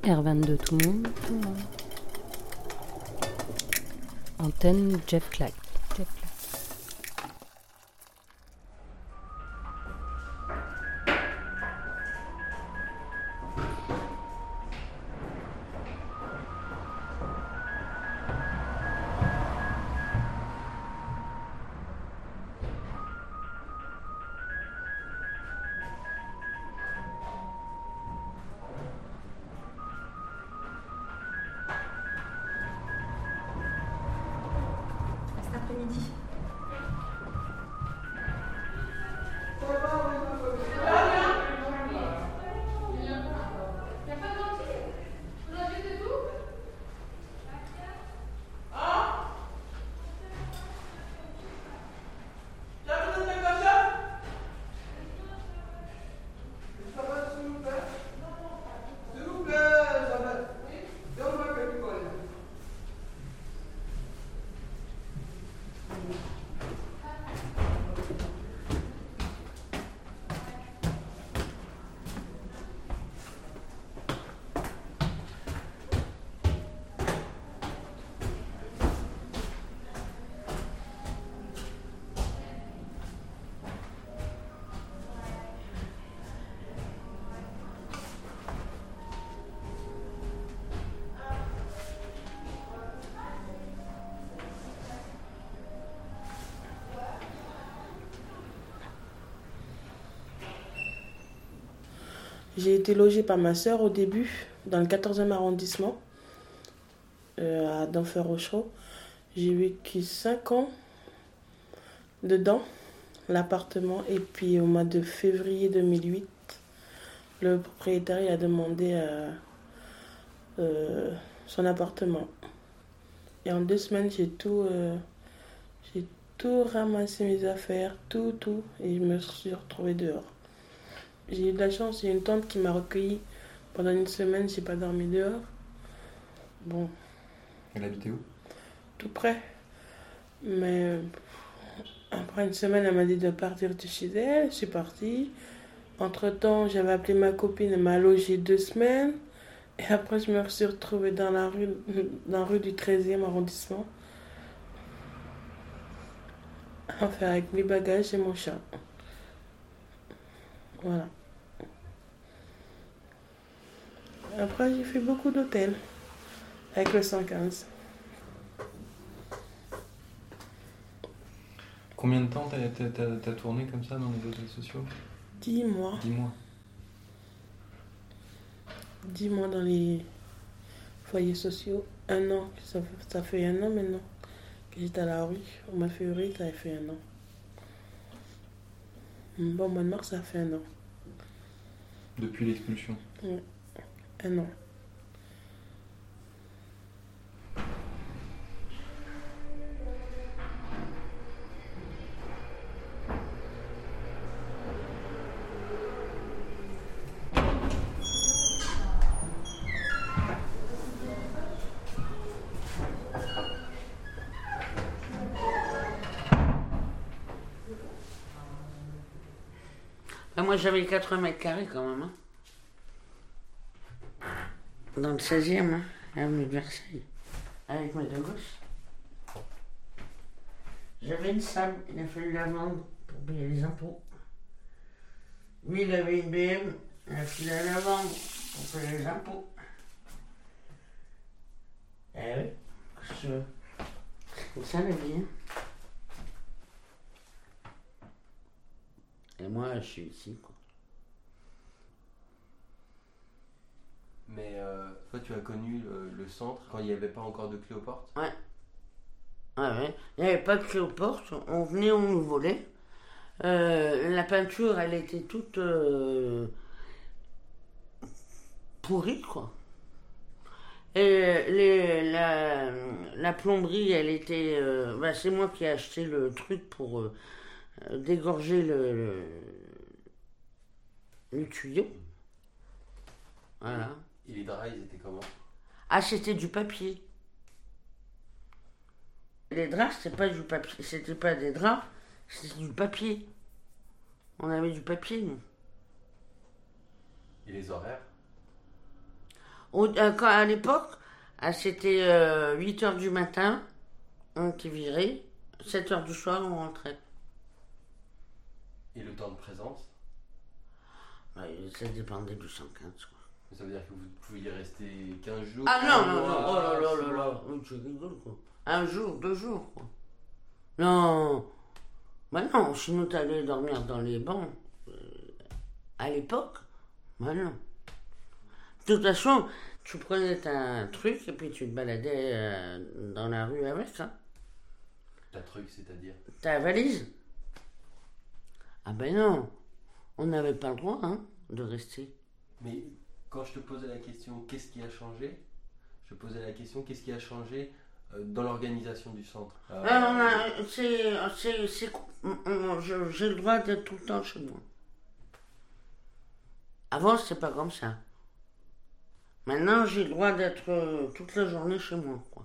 R22 tout le monde. Antenne Jeff Clack. J'ai été logée par ma sœur au début, dans le 14e arrondissement, à Denfert-Rochereau. J'ai vécu 5 ans dedans, l'appartement. Et puis au mois de février 2008, le propriétaire a demandé son appartement. Et en 2 semaines, j'ai tout ramassé, mes affaires, tout. Et je me suis retrouvée dehors. J'ai eu de la chance, j'ai une tante qui m'a recueillie pendant 1 semaine, j'ai pas dormi dehors. Bon. Elle habitait où? Tout près. Mais après 1 semaine, elle m'a dit de partir de chez elle, je suis partie. Entre-temps, j'avais appelé ma copine, elle m'a logée 2 semaines. Et après, je me suis retrouvée dans la rue du 13e arrondissement. Enfin, avec mes bagages et mon chat. Voilà. Après, j'ai fait beaucoup d'hôtels avec le 115. Combien de temps t'as tourné comme ça dans les hôtels sociaux? 10 mois. 10 mois. 10 mois dans les foyers sociaux. 1 an. Ça fait 1 an maintenant que j'étais à la rue. Au mois de février, ça a fait 1 an. Bon, au mois de mars, ça a fait 1 an. Depuis l'expulsion? Oui, 1 an. Moi, j'avais 80 mètres carrés quand même. Hein. Dans le 16e, hein, avenue de Versailles. Avec mes 2 gosses. J'avais une salle, il a fallu la vendre pour payer les impôts. Lui, il avait une BM, il a fallu la vendre pour payer les impôts. Eh oui, c'est ça la vie. Hein. Et moi, je suis ici, quoi. Mais toi, tu as connu le centre quand il n'y avait pas encore de clé aux portes? Ouais. Ah ouais. Il n'y avait pas de clé aux portes. On venait, on nous volait. La peinture, elle était toute pourrie, quoi. Et la plomberie, elle était... c'est moi qui ai acheté le truc pour dégorger le tuyau. Voilà. Et les draps, ils étaient comment? Ah, c'était du papier. Les draps, c'était pas du papier, c'était pas des draps, c'était du papier. On avait du papier, nous. Et les horaires? À l'époque, c'était 8h du matin, on était viré, 7h du soir, on rentrait. Et le temps de présence? Ouais, ça dépendait du 115, quoi. Ça veut dire que vous pouviez rester 15 jours? Ah non, un non, mois, non, oh là là 6 là mois. là, oh, tu rigoles, quoi. 1 jour, 2 jours, quoi. Non, bah non, sinon t'allais dormir dans les bancs. À l'époque, bah non. De toute façon, tu prenais un truc et puis tu te baladais dans la rue avec ça. Ta truc, c'est-à-dire? Ta valise. Ah ben non, on n'avait pas le droit de rester. Mais quand je te posais la question, qu'est-ce qui a changé? Je te posais la question, qu'est-ce qui a changé dans l'organisation du centre? J'ai le droit d'être tout le temps chez moi. Avant, c'était pas comme ça. Maintenant, j'ai le droit d'être toute la journée chez moi, quoi.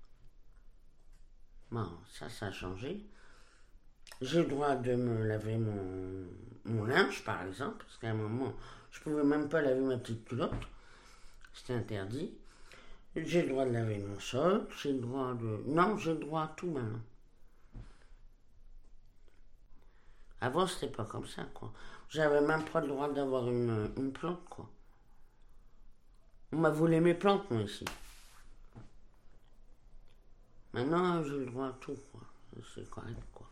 Bon, ça a changé. J'ai le droit de me laver mon linge, par exemple, parce qu'à un moment, je pouvais même pas laver ma petite culotte. C'était interdit. J'ai le droit de laver mon sol, j'ai le droit de... Non, j'ai le droit à tout maintenant. Avant, c'était pas comme ça, quoi. J'avais même pas le droit d'avoir une plante, quoi. On m'a volé mes plantes, moi, ici. Maintenant, j'ai le droit à tout, quoi. C'est correct, quoi.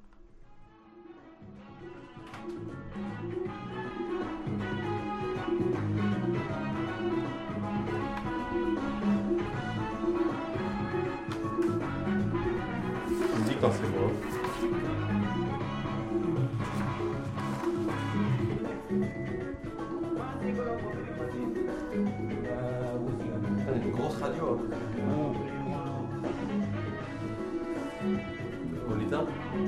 Tu me dis quand c'est bon. Une grosse radio. On l'éteint?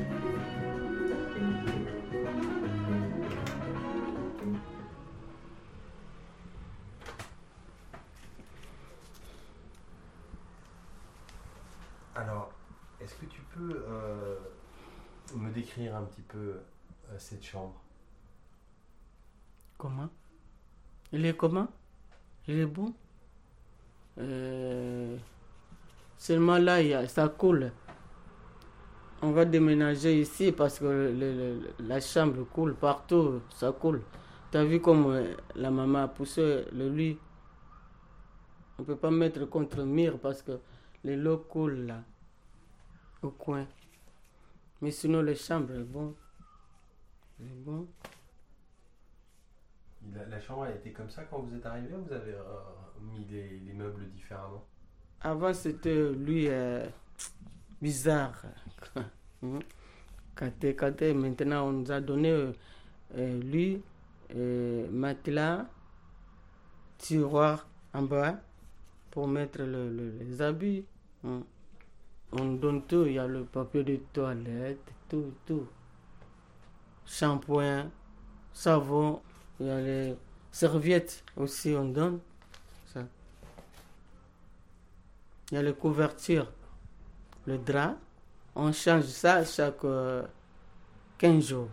Alors, est-ce que tu peux me décrire un petit peu cette chambre? Comment? Il est comment? Il est bon? Seulement là, ça coule. On va déménager ici parce que la chambre coule partout, ça coule. Tu as vu comme la maman a poussé le lit? On ne peut pas mettre contre le mur parce que l'eau coule là, au coin. Mais sinon, la chambre est bon. Elle est bon. La chambre a été comme ça quand vous êtes arrivé ou vous avez mis les meubles différemment? Avant, c'était lui bizarre. Maintenant, on nous a donné lui, matelas, tiroir en bas pour mettre les habits. On donne tout. Il y a le papier de toilette, tout. Shampoing, savon. Il y a les serviettes aussi, on donne ça. Il y a les couvertures, le drap. On change ça chaque 15 jours.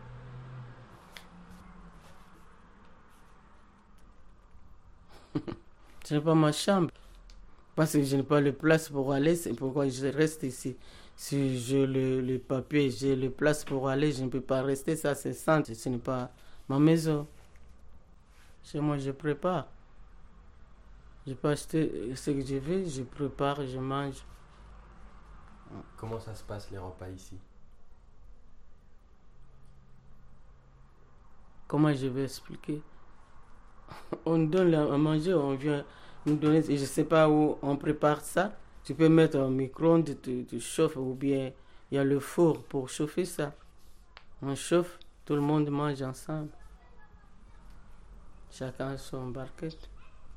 Ce n'est pas ma chambre. Parce que je n'ai pas de place pour aller, c'est pourquoi je reste ici. Si j'ai le papier, j'ai le place pour aller, je ne peux pas rester. Ça, c'est centre, ce n'est pas ma maison. Chez moi, je prépare. Je peux acheter ce que je veux, je prépare, je mange. Comment ça se passe les repas ici? Comment je vais expliquer? On donne à manger, on vient nous donner, je ne sais pas où on prépare ça. Tu peux mettre au micro-ondes, tu chauffes, ou bien il y a le four pour chauffer ça. On chauffe, tout le monde mange ensemble. Chacun a son barquette.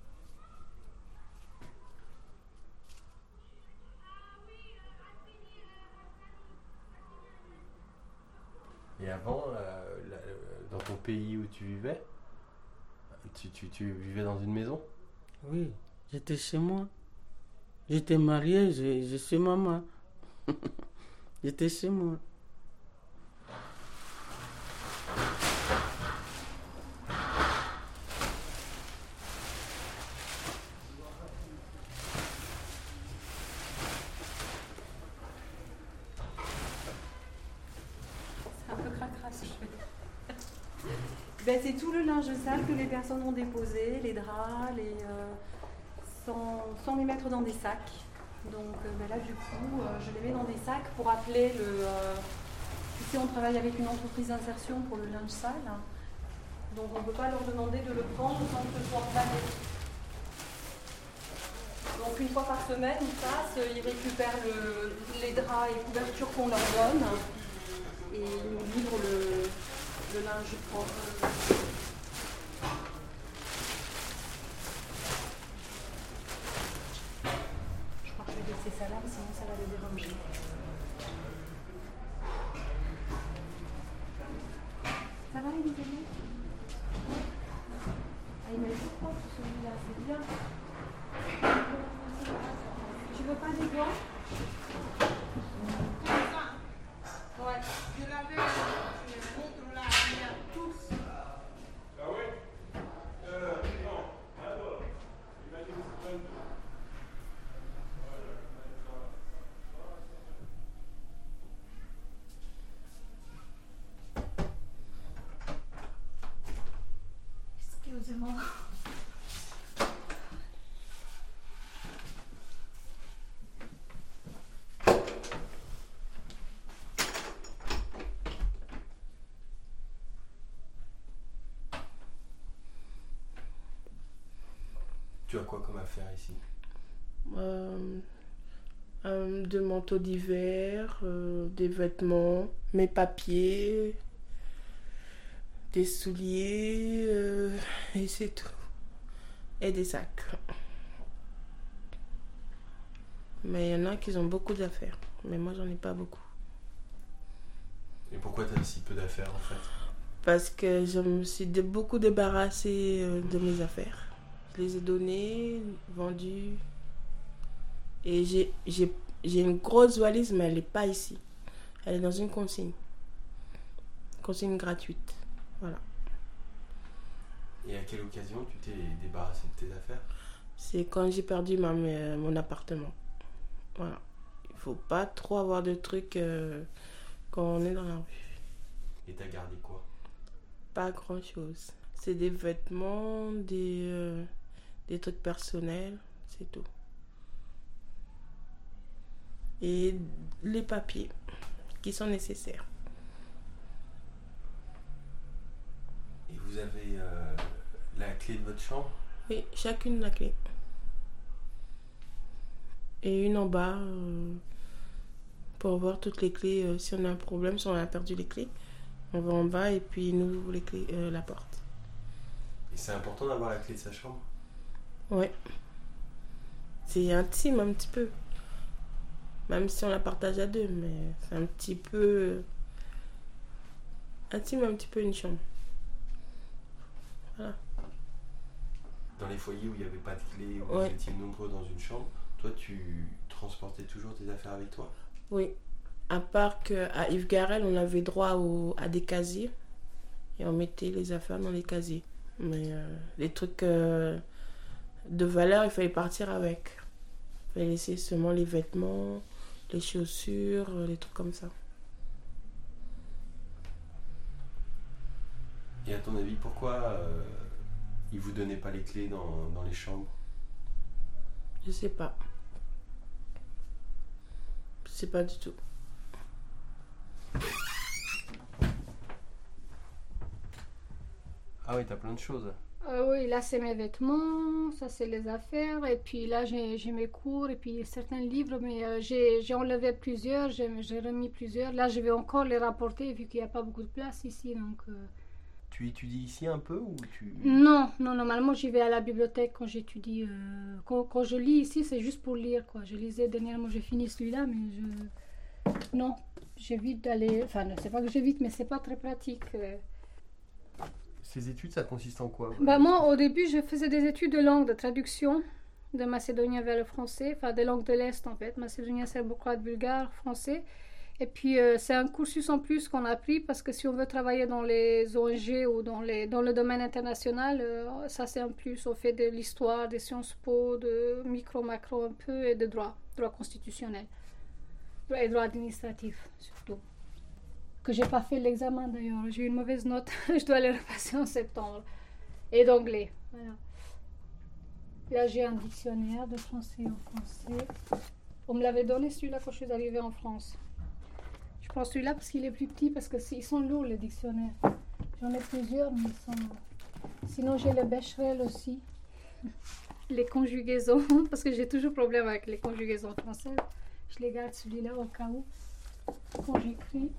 Et avant, dans ton pays où tu vivais, tu vivais dans une maison? Oui, j'étais chez moi. J'étais mariée, je suis maman. J'étais chez moi. ce que je veux dire. Ben, c'est tout le linge sale que les personnes ont déposé, les draps, sans les mettre dans des sacs. Donc ben là, du coup, je les mets dans des sacs pour appeler le... Ici, on travaille avec une entreprise d'insertion pour le linge sale. Donc on ne peut pas leur demander de le prendre sans que ce soit emballé. Donc une fois par semaine, ils passent, ils récupèrent les draps et couvertures qu'on leur donne et ils nous livrent le linge propre. Je crois que je vais laisser ça là, sinon ça va les déranger. Ça va, Émilie? Ah, il m'a dit propre celui-là, c'est bien. Tu veux pas des gants? Ouais. Je l'avais, je les montre là, il y a tous. Ah oui? Non. Alors, imagine ce que excusez-moi. Tu as quoi comme affaire ici? De manteaux d'hiver, des vêtements, mes papiers, des souliers, et c'est tout. Et des sacs. Mais il y en a qui ont beaucoup d'affaires, mais moi j'en ai pas beaucoup. Et pourquoi tu as si peu d'affaires en fait? Parce que je me suis beaucoup débarrassée de mes affaires. Je les ai données, vendues. Et j'ai une grosse valise, mais elle n'est pas ici. Elle est dans une consigne. Consigne gratuite. Voilà. Et à quelle occasion tu t'es débarrassé de tes affaires? C'est quand j'ai perdu mon appartement. Voilà. Il ne faut pas trop avoir de trucs quand on est dans la rue. Et t'as gardé quoi? Pas grand-chose. C'est des vêtements, des trucs personnels, c'est tout. Et les papiers qui sont nécessaires. Et vous avez la clé de votre chambre? Oui, chacune la clé. Et une en bas pour voir toutes les clés. Si on a un problème, si on a perdu les clés, on va en bas et puis nous ouvre les clés, la porte. Et c'est important d'avoir la clé de sa chambre? Ouais. C'est intime un petit peu. Même si on la partage à deux, mais c'est un petit peu intime, un petit peu une chambre. Voilà. Dans les foyers où il n'y avait pas de clé, où Ouais. vous étiez nombreux dans une chambre, toi tu transportais toujours tes affaires avec toi? Oui. À part qu'à Yves Garel, on avait droit à des casiers. Et on mettait les affaires dans les casiers. Mais les trucs de valeur, il fallait partir avec. Il fallait laisser seulement les vêtements, les chaussures, les trucs comme ça. Et à ton avis, pourquoi ils vous donnaient pas les clés dans les chambres? Je sais pas. Je sais pas du tout. Ah oui, t'as plein de choses. Oui, là c'est mes vêtements, ça c'est les affaires, et puis là j'ai mes cours, et puis certains livres, mais j'ai enlevé plusieurs, j'ai remis plusieurs. Là je vais encore les rapporter vu qu'il n'y a pas beaucoup de place ici, donc... Tu étudies ici un peu ou tu... Non, normalement j'y vais à la bibliothèque quand j'étudie. Quand je lis ici, c'est juste pour lire, quoi. Je lisais dernièrement, j'ai fini celui-là, mais non, j'évite d'aller... Enfin, c'est pas que j'évite, mais c'est pas très pratique. Ces études, ça consiste en quoi? Moi, au début, je faisais des études de langue, de traduction, de macédonien vers le français, enfin des langues de l'Est en fait, macédonien, serbo-croate, bulgare, français. Et puis c'est un cursus en plus qu'on a pris parce que si on veut travailler dans les ONG ou dans le domaine international, ça c'est un plus. On fait de l'histoire, des Sciences Po, de micro-macro un peu et de droit constitutionnel. Et droit administratif surtout. que j'ai pas fait l'examen d'ailleurs. J'ai eu une mauvaise note. Je dois le repasser en septembre. Et d'anglais. Voilà. Là, j'ai un dictionnaire de français en français. On me l'avait donné celui-là quand je suis arrivée en France. Je prends celui-là parce qu'il est plus petit, parce qu'ils sont lourds les dictionnaires. J'en ai plusieurs, mais ils sont... Sinon, j'ai le Becherel aussi. Les conjugaisons, parce que j'ai toujours problème avec les conjugaisons françaises. Je les garde celui-là au cas où, quand j'écris.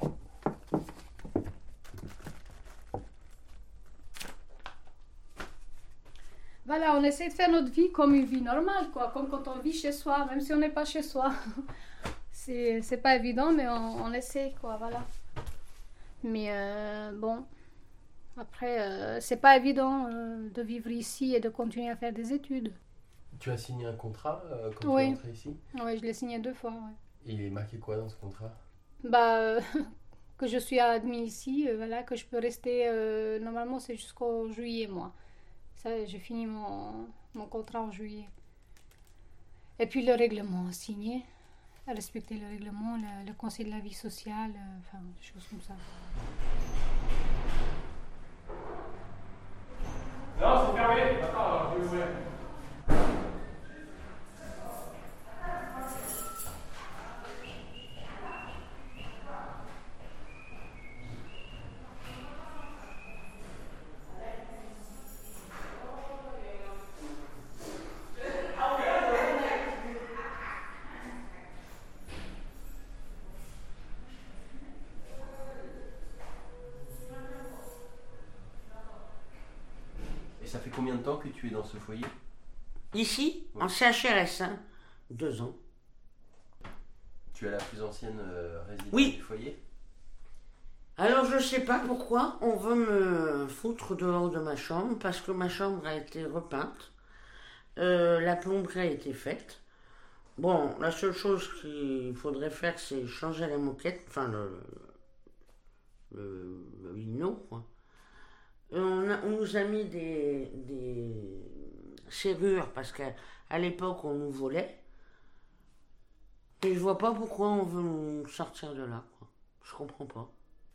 Voilà, on essaie de faire notre vie comme une vie normale, quoi, comme quand on vit chez soi, même si on n'est pas chez soi. C'est pas évident, mais on essaie, quoi, voilà. Mais bon, après, c'est pas évident de vivre ici et de continuer à faire des études. Tu as signé un contrat quand tu es rentrée ici? Oui, je l'ai signé 2 fois, ouais. Et il est marqué quoi dans ce contrat? Que je suis admise ici, voilà, que je peux rester, normalement c'est jusqu'au juillet, moi. Ça, j'ai fini mon contrat en juillet. Et puis le règlement signé, respecter le règlement, le conseil de la vie sociale, enfin, des choses comme ça. Non, c'est fermé. Attends, je vais ouvrir. Ça fait combien de temps que tu es dans ce foyer? Ici, en CHRS, 2 ans. Tu es la plus ancienne résidente du foyer? Alors je sais pas pourquoi on veut me foutre dehors de ma chambre, parce que ma chambre a été repeinte, la plomberie a été faite. Bon, la seule chose qu'il faudrait faire, c'est changer la moquette, enfin le lino, quoi. On nous a mis des serrures parce qu'à l'époque on nous volait. Et je vois pas pourquoi on veut nous sortir de là, quoi. Je comprends pas.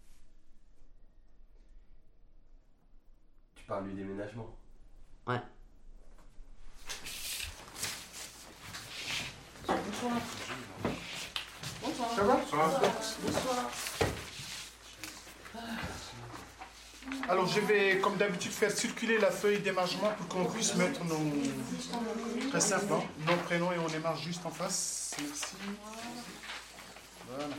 Tu parles du déménagement? Ouais. Bonsoir. Bonsoir. Ça va? Bonsoir. Alors je vais, comme d'habitude, faire circuler la feuille d'émargement pour qu'on puisse mettre nos... Très simple, hein, nos prénoms et on émarge juste en face. Merci. Voilà.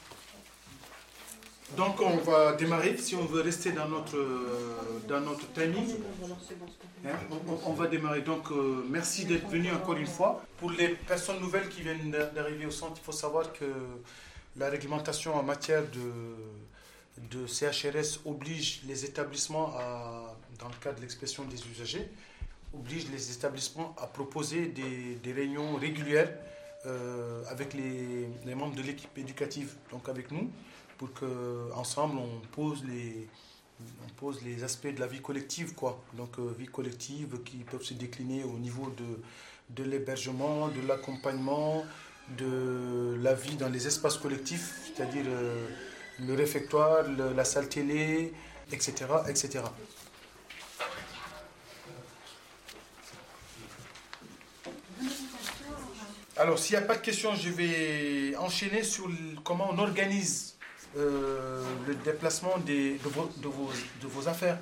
Donc on va démarrer, si on veut rester dans notre timing. Hein, on va démarrer. Donc merci d'être venu encore une fois. Pour les personnes nouvelles qui viennent d'arriver au centre, il faut savoir que la réglementation en matière de CHRS oblige les établissements, dans le cadre de l'expression des usagers, oblige les établissements à proposer des réunions régulières avec les membres de l'équipe éducative, donc avec nous, pour qu'ensemble on pose les aspects de la vie collective, quoi. Donc vie collective qui peuvent se décliner au niveau de l'hébergement, de l'accompagnement, de la vie dans les espaces collectifs, c'est-à-dire le réfectoire, la salle télé, etc., etc. Alors, s'il n'y a pas de questions, je vais enchaîner sur comment on organise le déplacement de vos affaires.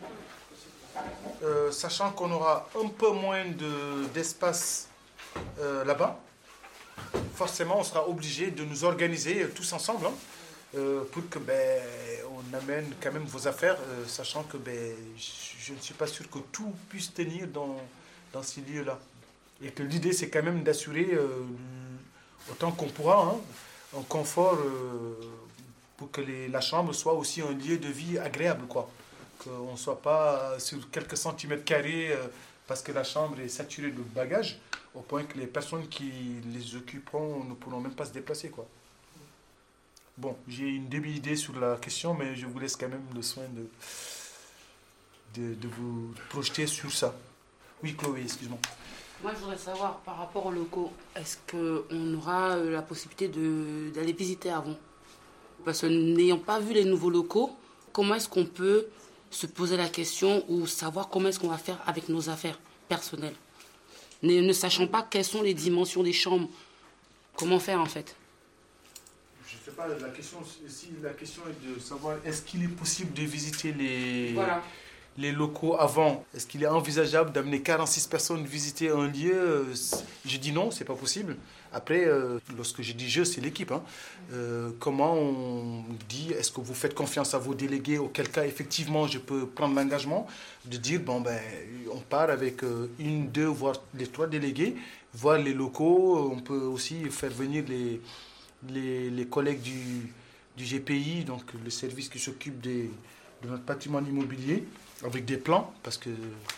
Sachant qu'on aura un peu moins d'espace là-bas, forcément, on sera obligé de nous organiser tous ensemble, hein, pour que on amène quand même vos affaires, sachant que je ne suis pas sûr que tout puisse tenir dans ces lieux-là. Et que l'idée, c'est quand même d'assurer autant qu'on pourra, hein, un confort pour que la chambre soit aussi un lieu de vie agréable, quoi. Qu'on ne soit pas sur quelques centimètres carrés parce que la chambre est saturée de bagages, au point que les personnes qui les occuperont ne pourront même pas se déplacer, quoi. Bon, j'ai une demi-idée sur la question, mais je vous laisse quand même le soin de vous projeter sur ça. Oui, Chloé, excuse-moi. Moi, je voudrais savoir, par rapport aux locaux, est-ce qu'on aura la possibilité d'aller visiter avant? Parce que n'ayant pas vu les nouveaux locaux, comment est-ce qu'on peut se poser la question ou savoir comment est-ce qu'on va faire avec nos affaires personnelles, ne sachant pas quelles sont les dimensions des chambres. Comment faire en fait? Je ne sais pas, la question est de savoir est-ce qu'il est possible de visiter les locaux avant? Est-ce qu'il est envisageable d'amener 46 personnes visiter un lieu? Je dis non, c'est pas possible. Après, lorsque je dis je, c'est l'équipe. Hein. Comment on dit, est-ce que vous faites confiance à vos délégués? Auquel cas, effectivement, je peux prendre l'engagement de dire, on part avec 1, 2, voire les 3 délégués, voir les locaux. On peut aussi faire venir les collègues du GPI, donc le service qui s'occupe de notre patrimoine immobilier, avec des plans, parce que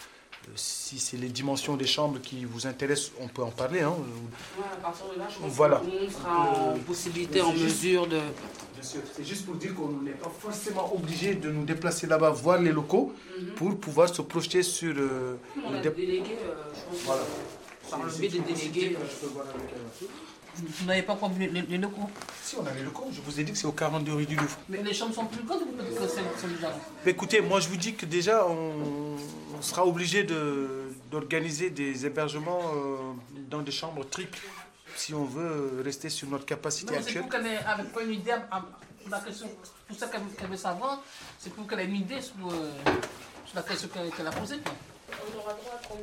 si c'est les dimensions des chambres qui vous intéressent, on peut en parler. Hein. Ouais, à partir de là, je pense voilà. que tout le monde sera en possibilité, en mesure de... Bien sûr, c'est juste pour dire qu'on n'est pas forcément obligé de nous déplacer là-bas, voir les locaux, pour pouvoir se projeter sur... on a des délégués, je pense, voilà. Par le biais des délégués... Je peux voir avec elle. Vous n'avez pas encore vu les locaux? Si, on a les locaux. Je vous ai dit que c'est au 42 rue du Louvre. Mais les chambres sont plus grandes ou peut-être que c'est déjà? Écoutez, moi je vous dis que déjà, on sera obligé d'organiser des hébergements dans des chambres triples, si on veut rester sur notre capacité Non, actuelle. c'est pour qu'elle ait avec une idée, la question, pour ça qu'elle veut savoir, c'est pour qu'elle ait une idée sur la question qu'elle a posée. On aura droit à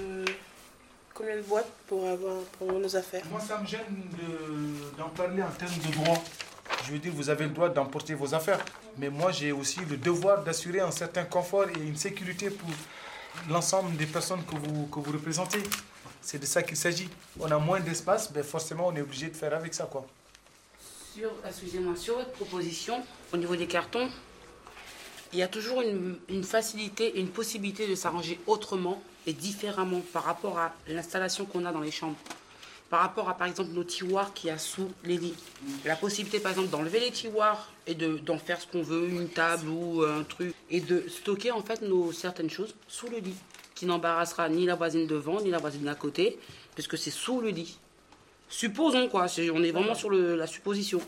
combien de boîtes pour nos affaires? Moi, ça me gêne d'en parler en termes de droit. Je veux dire, vous avez le droit d'emporter vos affaires. Mais moi, j'ai aussi le devoir d'assurer un certain confort et une sécurité pour l'ensemble des personnes que vous représentez. C'est de ça qu'il s'agit. On a moins d'espace, ben forcément, on est obligé de faire avec ça, quoi. Excusez-moi, sur votre proposition, au niveau des cartons, il y a toujours une facilité, une possibilité de s'arranger autrement et différemment par rapport à l'installation qu'on a dans les chambres. Par rapport à, par exemple, nos tiroirs qu'il y a sous les lits. La possibilité, par exemple, d'enlever les tiroirs et d'en faire ce qu'on veut, une table ou un truc, et de stocker, en fait, certaines choses sous le lit, qui n'embarrassera ni la voisine devant, ni la voisine d'à côté, puisque c'est sous le lit. Supposons, quoi, on est vraiment sur la supposition.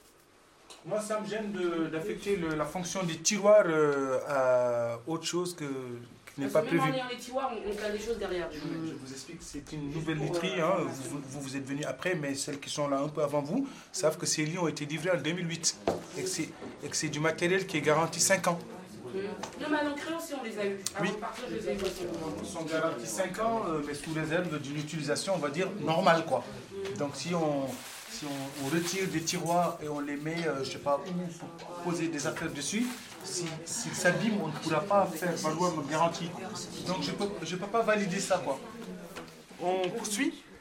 Moi, ça me gêne d'affecter la fonction des tiroirs à autre chose qui n'est pas prévu. Même en ayant les tiroirs, on a des choses derrière. Je vous explique, c'est une nouvelle literie. Hein. Vous êtes venus après, mais celles qui sont là un peu avant vous savent que ces lits ont été livrés en 2008 et que c'est du matériel qui est garanti 5 ans. Non, mais à l'entrée aussi, on les a eu. Oui. Avant de partir, je les ai eu aussi. Ils sont garantis 5 ans, mais sous réserve d'une utilisation, on va dire, normale, quoi. Donc, si on retire des tiroirs et on les met, je sais pas où, pour poser des affaires dessus, s'ils s'abîment, on ne pourra pas faire valoir notre garantie. Donc, je peux pas valider ça, quoi. On poursuit.